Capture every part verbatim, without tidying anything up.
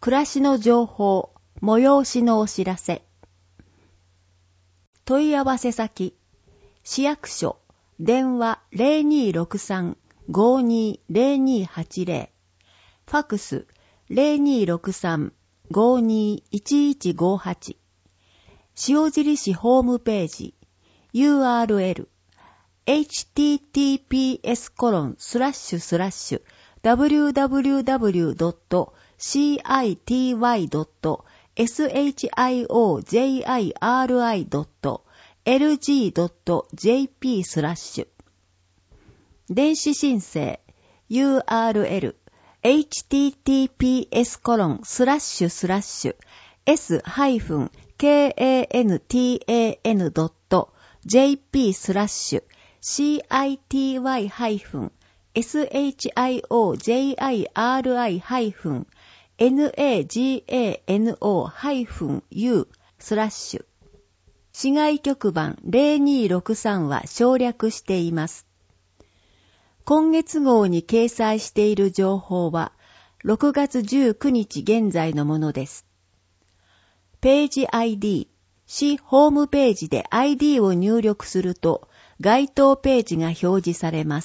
暮らしの情報、催しのお知らせ。問い合わせ先、市役所、電話 ゼロにーろくさん ごーにーゼロにーはちゼロ、ファクス ゼロにーろくさん ごーにーいちいちごーはち、塩尻市ホームページ、ユーアールエル、エイチティーティーピーエスコロンスラッシュスラッシュダブリューダブリューダブリュードットシーアイティーワイドットエスエイチアイオージェイアイアールアイドットエルジードットジェーピー スラッシュ電子申請 ユーアールエル エイチティーティーピーエスコロンスラッシュスラッシュ エスハイフンケーエーエヌティーエーエヌドットジェーピー スラッシュ シーアイティーワイ ハイフン エスエイチアイオージェイアイアールアイ ハイフン エヌエージーエーエヌオー ハイフン ユー スラッシュ市外局番ゼロにーろくさんは省略しています。今月号に掲載している情報はろくがつじゅうくにち現在のものです。ページ アイディー、市ホームページで アイディー を入力すると該当ページが表示されます。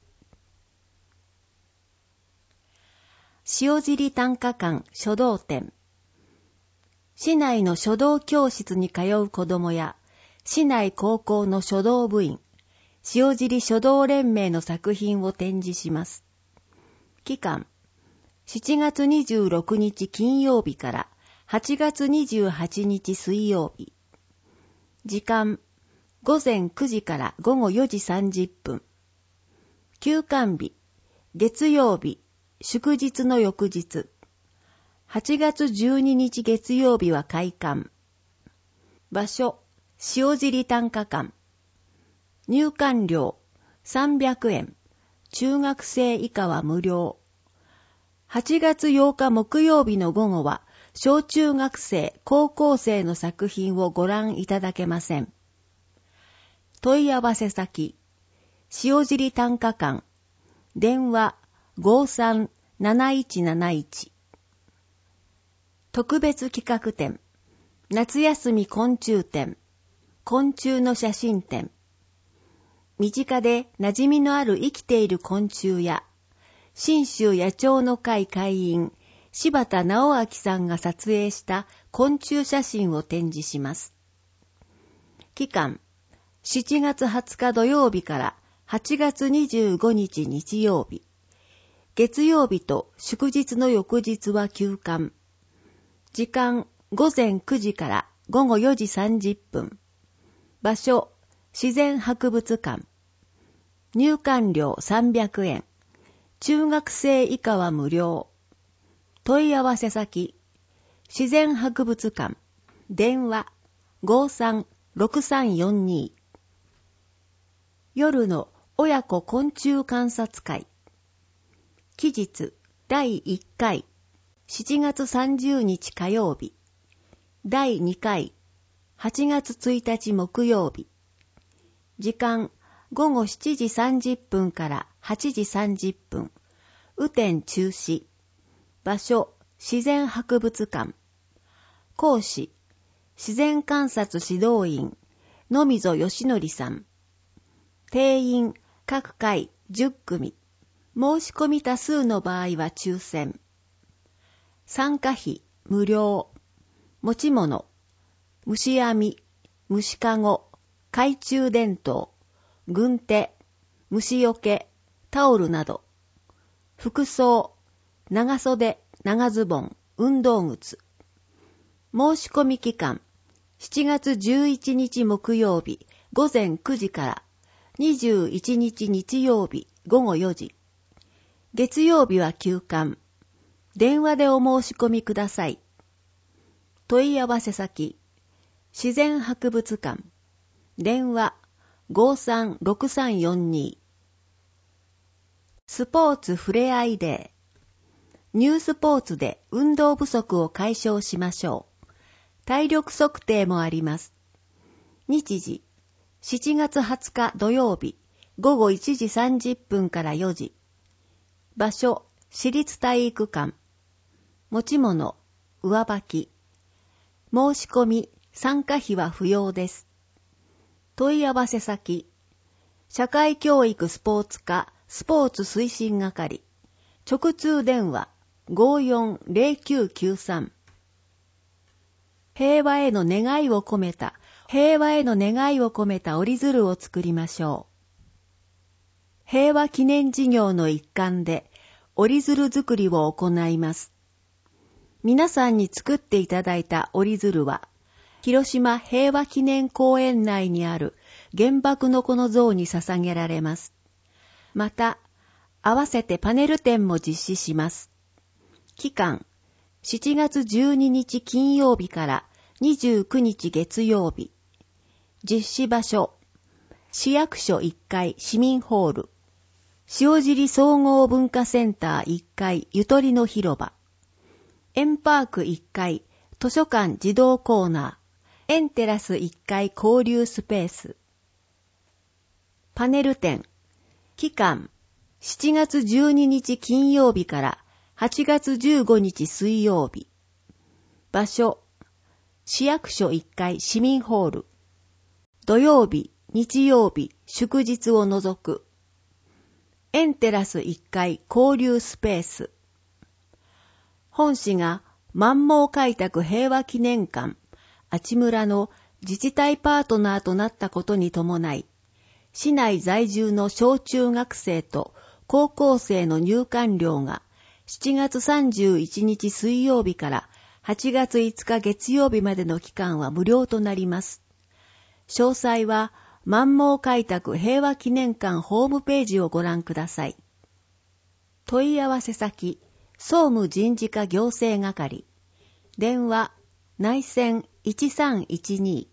塩尻短歌館書道展。市内の書道教室に通う子どもや、市内高校の書道部員、塩尻書道連盟の作品を展示します。期間、しちがつにじゅうろくにち金曜日からはちがつにじゅうはちにち水曜日。時間、ごぜんくじからごごよじさんじゅっぷん。休館日、月曜日、祝日の翌日。はちがつじゅうににち月曜日は開館。場所、塩尻短歌館。入館料、さんびゃくえん。中学生以下は無料。はちがつようか木曜日の午後は、小中学生、高校生の作品をご覧いただけません。問い合わせ先、塩尻短歌館。電話 ごーさんなないちなないち。特別企画展、夏休み昆虫展、昆虫の写真展。身近で馴染みのある生きている昆虫や、信州野鳥の会会員、柴田直明さんが撮影した昆虫写真を展示します。期間、しちがつはつか土曜日からはちがつにじゅうごにち日曜日。月曜日と祝日の翌日は休館。時間、ごぜんくじからごごよじさんじゅっぷん。場所、自然博物館。入館料さんびゃくえん。中学生以下は無料。問い合わせ先、自然博物館。電話 ごーさんろくさんよんに。夜の親子昆虫観察会。期日だいいっかい。しちがつさんじゅうにち火曜日。だいにかい。はちがつついたち木曜日。時間、ごごしちじさんじゅっぷんからはちじさんじゅっぷん。雨天中止。場所、自然博物館。講師、自然観察指導員、野溝義則さん。定員、各回じゅっくみ。申し込み多数の場合は抽選。参加費、無料。持ち物、虫網、虫かご、懐中電灯、軍手、虫よけ、タオルなど。服装、長袖、長ズボン、運動靴。申し込み期間、しちがつじゅういちにち木曜日ごぜんくじからにじゅういちにち日曜日ごごよじ。月曜日は休館。電話でお申し込みください。問い合わせ先、自然博物館。電話 ごーさんろくさんよんに。スポーツふれあいデー。ニュースポーツで運動不足を解消しましょう。体力測定もあります。日時、しちがつはつか土曜日、ごごいちじさんじゅっぷんからよじ。場所、市立体育館。 持ち物、上履き。申し込み、参加費は不要です。問い合わせ先、社会教育スポーツ課スポーツ推進係。直通電話 ごーよんゼロきゅうきゅうさん。平和への願いを込めた、平和への願いを込めた折り鶴を作りましょう。平和記念事業の一環で折り鶴作りを行います。皆さんに作っていただいた折り鶴は、広島平和記念公園内にある原爆の子の像に捧げられます。また、合わせてパネル展も実施します。期間、しちがつじゅうににち金曜日からにじゅうくにち月曜日。実施場所、市役所いっかい市民ホール。塩尻総合文化センターいっかいゆとりの広場。エンパークいっかい図書館児童コーナー。エンテラスいっかい交流スペース。パネル展。期間、しちがつじゅうににち金曜日からはちがつじゅうごにち水曜日。場所、市役所いっかい市民ホール。土曜日、日曜日、祝日を除く。エンテラスいっかい交流スペース。本市が万毛開拓平和記念館、あちむらの自治体パートナーとなったことに伴い、市内在住の小中学生と高校生の入館料がしちがつさんじゅういちにち水曜日からはちがついつか月曜日までの期間は無料となります。詳細は万毛開拓平和記念館ホームページをご覧ください。問い合わせ先、総務人事課行政係。電話、内線いちさんいちに。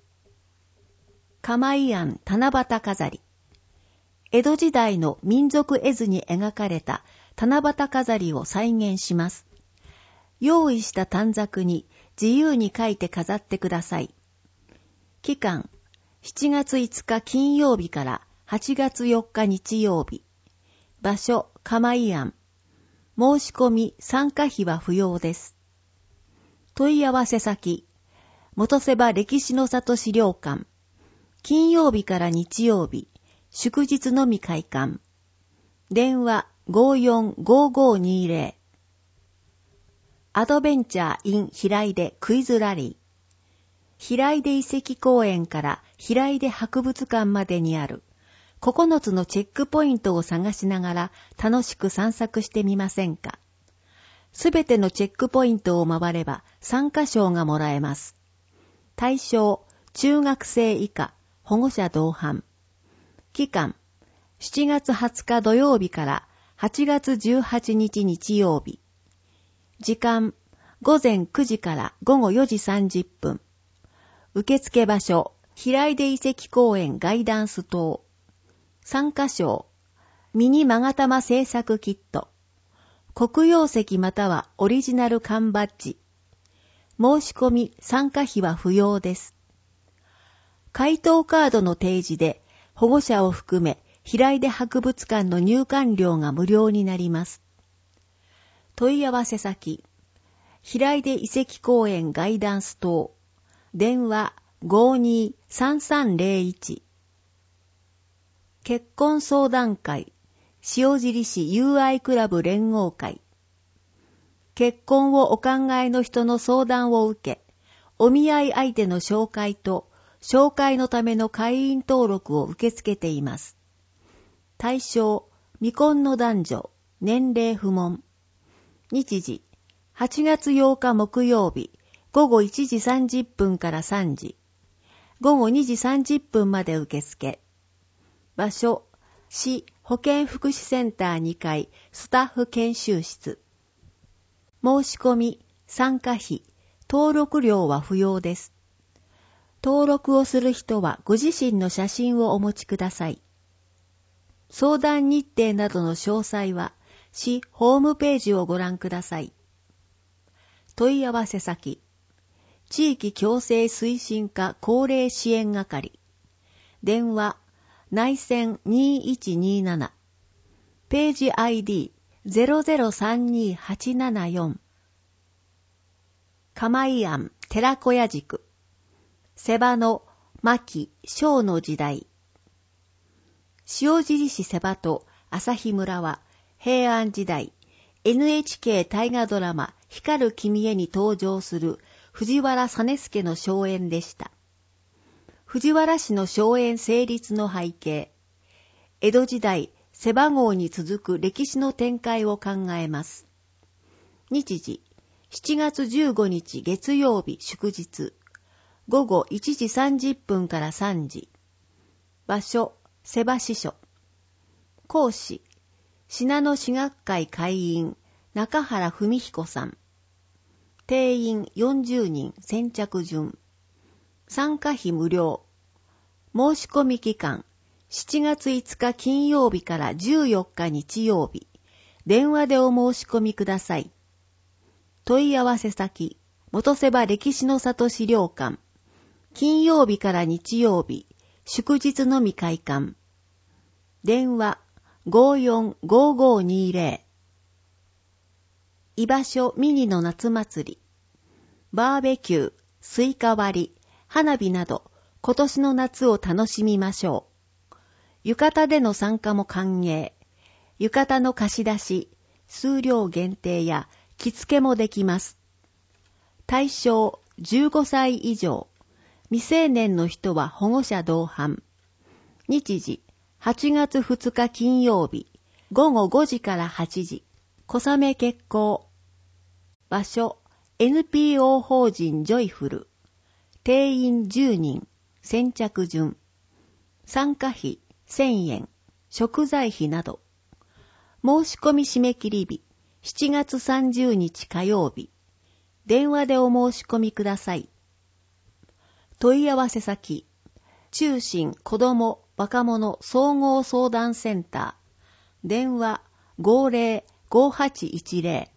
釜井庵七夕飾り。江戸時代の民族絵図に描かれた七夕飾りを再現します。用意した短冊に自由に書いて飾ってください。期間、しちがついつか金曜日からはちがつよっか日曜日。場所、釜井庵。申し込み、参加費は不要です。問い合わせ先、元瀬場歴史の里資料館。金曜日から日曜日、祝日のみ開館。電話 ごーよんごーごーにーぜろ。アドベンチャー in 平出クイズラリー。平出遺跡公園から平出博物館までにあるここのつのチェックポイントを探しながら楽しく散策してみませんか。すべてのチェックポイントを回れば参加賞がもらえます。対象、中学生以下、保護者同伴。期間、しちがつはつか土曜日からはちがつじゅうはちにち日曜日。時間、ごぜんくじからごごよじさんじゅっぷん。受付場所、平出遺跡公園ガイダンス棟。参加賞、ミニ勾玉製作キット。黒曜石またはオリジナル缶バッジ。申し込み、参加費は不要です。回答カードの提示で保護者を含め平出博物館の入館料が無料になります。問い合わせ先、平出遺跡公園ガイダンス棟。電話 ごーにーさんさんぜろいち。結婚相談会、塩尻市友愛クラブ連合会。結婚をお考えの人の相談を受け、お見合い相手の紹介と、紹介のための会員登録を受け付けています。対象、未婚の男女、年齢不問。日時、はちがつようか木曜日、ごごいちじさんじゅっぷんからさんじ、ごごにじさんじゅっぷんまで受付。場所、市保健福祉センターにかいスタッフ研修室。申し込み、参加費、登録料は不要です。登録をする人はご自身の写真をお持ちください。相談日程などの詳細は市ホームページをご覧ください。問い合わせ先、地域共生推進課高齢支援係。電話、内線にいちになな。ページ アイディーゼロゼロさんにーはちななよん。 釜井庵寺子屋塾、瀬場の牧小の時代。塩尻市瀬場と旭村は平安時代、エヌエイチケー 大河ドラマ光る君へに登場する藤原実助の荘園でした。藤原氏の荘園成立の背景、江戸時代、瀬場郷に続く歴史の展開を考えます。日時、しちがつじゅうごにち月曜日祝日、ごごいちじさんじゅっぷんからさんじ。場所、瀬場支所。講師、信濃私学会会員、中原文彦さん。定員よんじゅうにん、先着順。参加費無料。申し込み期間、しちがついつか金曜日からじゅうよっか日曜日。電話でお申し込みください。問い合わせ先、元瀬場歴史の里資料館。金曜日から日曜日、祝日のみ開館。電話、ごーよんごーごーにーぜろ。居場所ミニの夏祭り。バーベキュー、スイカ割り、花火など、今年の夏を楽しみましょう。浴衣での参加も歓迎。浴衣の貸し出し、数量限定や着付けもできます。対象じゅうごさい以上。未成年の人は保護者同伴。日時、はちがつふつか金曜日、ごごごじからはちじ。小雨決行。場所、エヌピーオー 法人ジョイフル。定員じゅうにん、先着順。参加費せんえん、食材費など。申し込み締め切り日、しちがつさんじゅうにち火曜日。電話でお申し込みください。問い合わせ先、中心子ども若者総合相談センター。電話ごーぜろごーはちいちぜろ。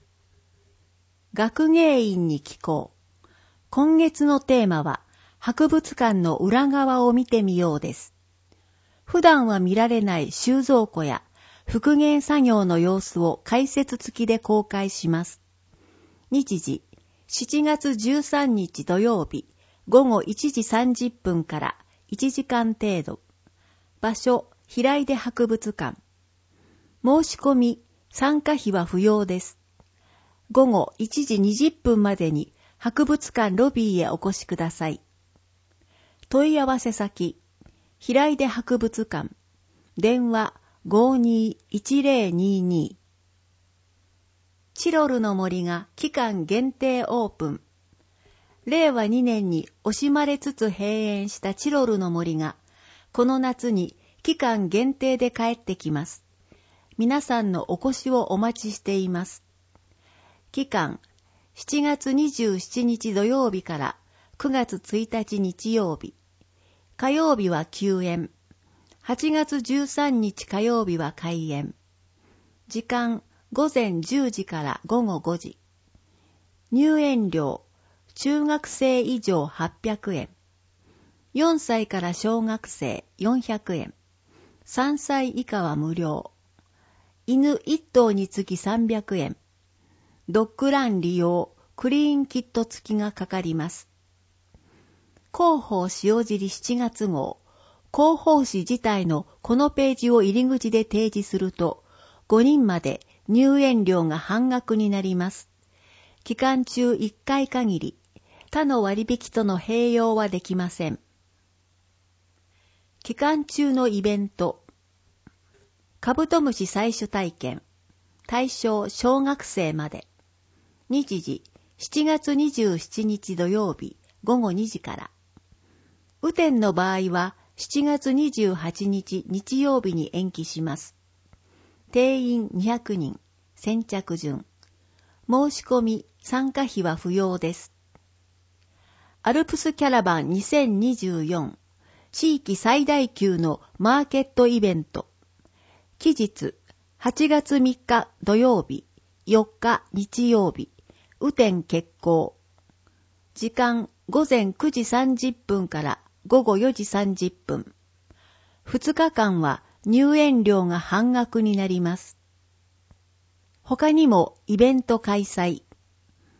学芸員に聞こう。今月のテーマは、博物館の裏側を見てみようです。普段は見られない収蔵庫や復元作業の様子を解説付きで公開します。日時、しちがつじゅうさんにち土曜日、ごごいちじさんじゅっぷんからいちじかん程度。場所、平出博物館。申し込み、参加費は不要です。ごごいちじにじゅっぷんまでに博物館ロビーへお越しください。問い合わせ先、平出博物館。電話ごーにーいちぜろにーにー。チロルの森が期間限定オープン。れいわにねんに惜しまれつつ閉園したチロルの森が、この夏に期間限定で帰ってきます。皆さんのお越しをお待ちしています。期間、しちがつにじゅうしちにち土曜日からくがつついたち日曜日。火曜日は休園。はちがつじゅうさんにち火曜日は開園。時間、ごぜんじゅうじからごごごじ。入園料、中学生以上はっぴゃくえん。よんさいから小学生よんひゃくえん。さんさい以下は無料。犬いっとうにつきさんびゃくえん。ドッグラン利用、クリーンキット付きがかかります。広報塩尻しちがつ号。広報誌自体のこのページを入り口で提示すると、ごにんまで入園料が半額になります。期間中いっかい限り、他の割引との併用はできません。期間中のイベント。カブトムシ採取体験。対象小学生まで。日時、しちがつにじゅうしちにち土曜日、ごごにじから。雨天の場合は、しちがつにじゅうはちにち日曜日に延期します。定員にひゃくにん、先着順。申し込み、参加費は不要です。アルプスキャラバンにせんにじゅうよん、地域最大級のマーケットイベント。期日、はちがつみっか土曜日、よっか日曜日、雨天決行。時間、ごぜんくじさんじゅっぷんからごごよじさんじゅっぷん。ふつかかんは入園料が半額になります。他にもイベント開催。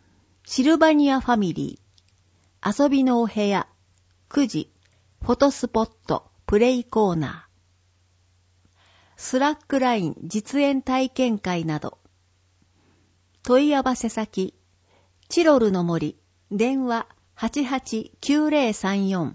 シルバニアファミリー、遊びのお部屋、くじ、フォトスポット、プレイコーナー、スラックライン実演体験会など。問い合わせ先、チロルの森、電話 はちはちきゅうぜろさんよん。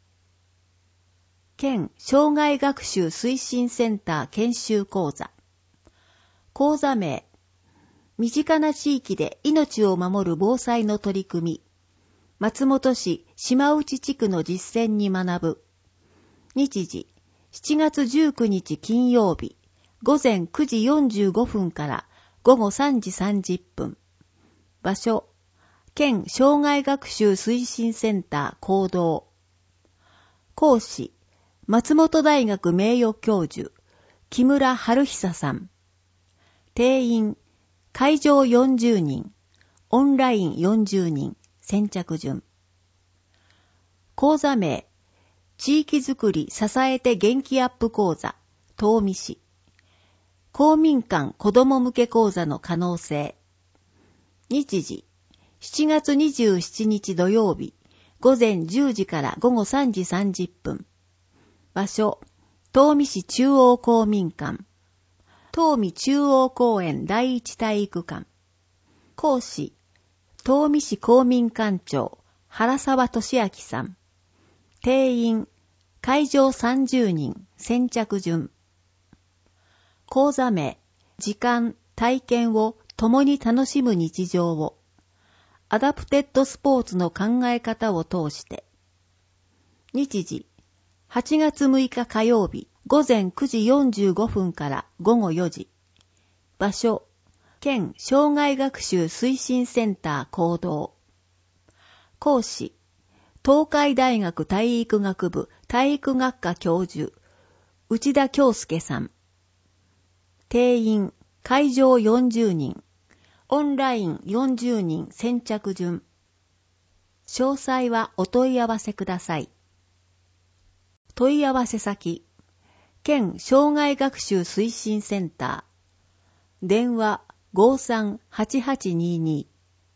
県障害学習推進センター研修講座。講座名、身近な地域で命を守る防災の取り組み、松本市島内地区の実践に学ぶ。日時、しちがつじゅうくにち金曜日、ごぜんくじよんじゅうごふんからごごさんじさんじゅっぷん。場所、県障害学習推進センター講堂。講師、松本大学名誉教授、木村春久さん。定員、会場よんじゅうにん、オンラインよんじゅうにん、先着順。講座名、地域づくり支えて元気アップ講座、東御市。公民館子ども向け講座の可能性。日時、しちがつにじゅうしちにち土曜日、ごぜんじゅうじからごごさんじさんじゅっぷん。場所、東御市中央公民館。東御中央公園第一体育館。講師、東御市公民館長、原沢俊明さん。定員、会場さんじゅうにん、先着順。講座名、時間、体験を共に楽しむ日常を。アダプテッドスポーツの考え方を通して。日時、はちがつむいか火曜日、ごぜんくじよんじゅうごふんからごごよじ。場所、県障害学習推進センター講堂。講師、東海大学体育学部体育学科教授、内田京介さん。定員、会場よんじゅうにん、オンラインよんじゅうにん先着順。詳細はお問い合わせください。問い合わせ先、県障害学習推進センター、電話 ごーさんはちはちにーにー。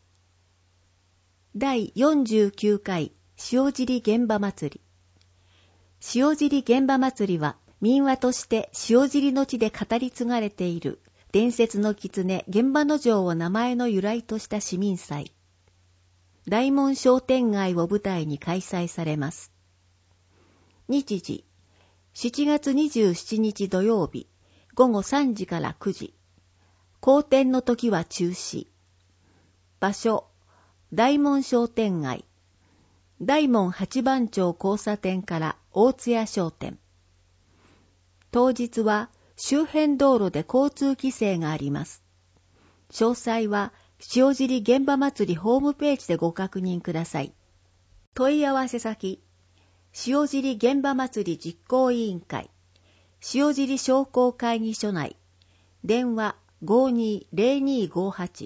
だいよんじゅうきゅうかい塩尻現場祭り。塩尻現場祭りは民話として塩尻の地で語り継がれている伝説の狐現場の城を名前の由来とした市民祭。大門商店街を舞台に開催されます。日時、しちがつにじゅうしちにち土曜日、ごごさんじからくじ。公展の時は中止。場所、大門商店街。大門八番町交差点から大津屋商店。当日は周辺道路で交通規制があります。詳細は塩尻現場祭りホームページでご確認ください。問い合わせ先、塩尻現場祭り実行委員会、塩尻商工会議所内、電話 ごーにーぜろにーごーはち。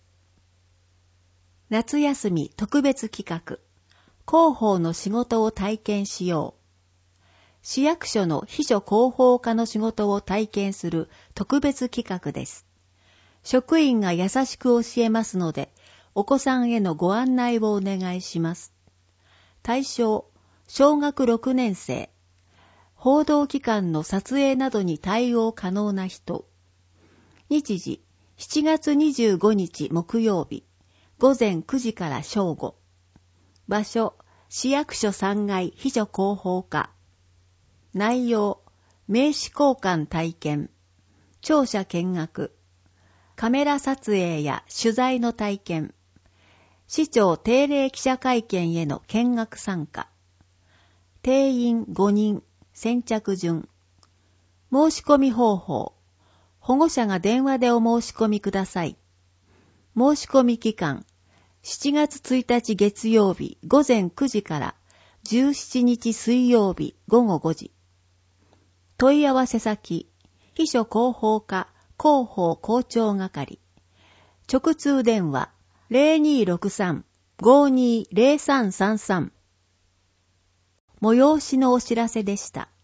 夏休み特別企画、広報の仕事を体験しよう。市役所の秘書広報課の仕事を体験する特別企画です。職員が優しく教えますので、お子さんへのご案内をお願いします。対象、小学ろくねんせい。報道機関の撮影などに対応可能な人。日時、しちがつにじゅうごにち木曜日、ごぜんくじから正午。場所、市役所さんがい秘書広報課。内容、名刺交換体験、庁舎見学、カメラ撮影や取材の体験、市長定例記者会見への見学参加。定員ごにん、先着順。申し込み方法。保護者が電話でお申し込みください。申し込み期間。しちがつついたち月曜日ごぜんくじからじゅうしちにち水曜日ごごごじ。問い合わせ先。秘書広報課広報校長係。直通電話 ゼロにーろくさん ごーにーゼロさんさんさん。催しのお知らせでした。